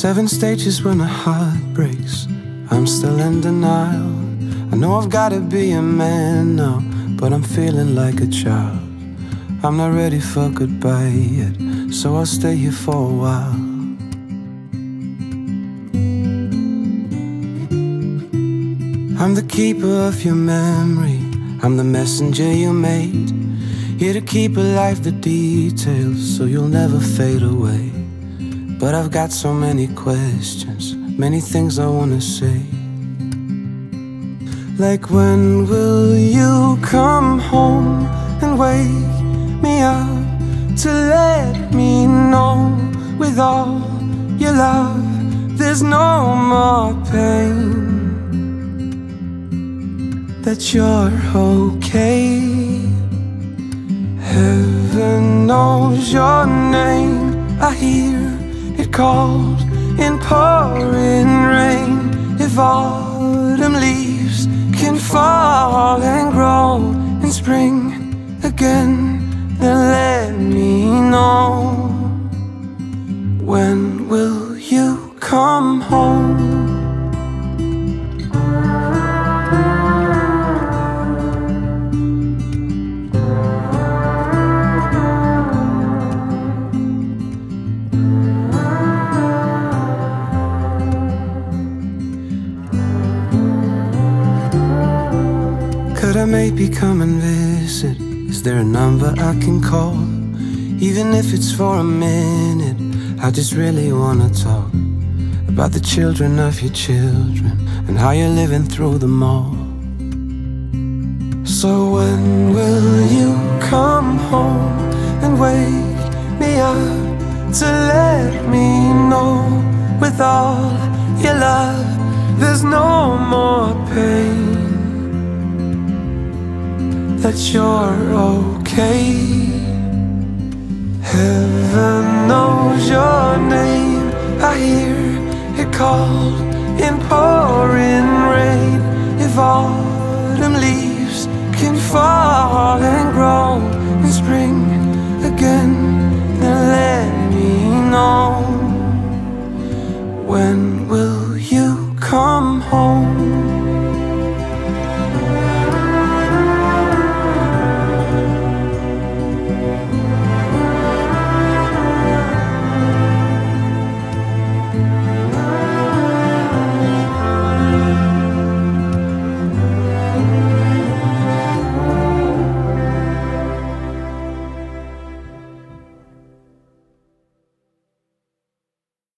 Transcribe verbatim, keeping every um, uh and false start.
Seven stages when a heart breaks, I'm still in denial. I know I've gotta be a man now, but I'm feeling like a child. I'm not ready for goodbye yet, so I'll stay here for a while. I'm the keeper of your memory, I'm the messenger you made, here to keep alive the details so you'll never fade away. But I've got so many questions, many things I wanna say. Like, when will you come home and wake me up to let me know with all your love there's no more pain, that you're okay. Heaven knows your name, I hear it called in pouring rain. If autumn leaves can fall and grow in spring again, then let me know. When will you come home? Could I maybe come and visit? Is there a number I can call? Even if it's for a minute, I just really wanna talk about the children of your children and how you're living through them all. So when will you come home and wake me up to let me know with all your love there's no more pain, that you're okay. Heaven knows your name, I hear it called in pouring rain. If autumn leaves can fall and grow in spring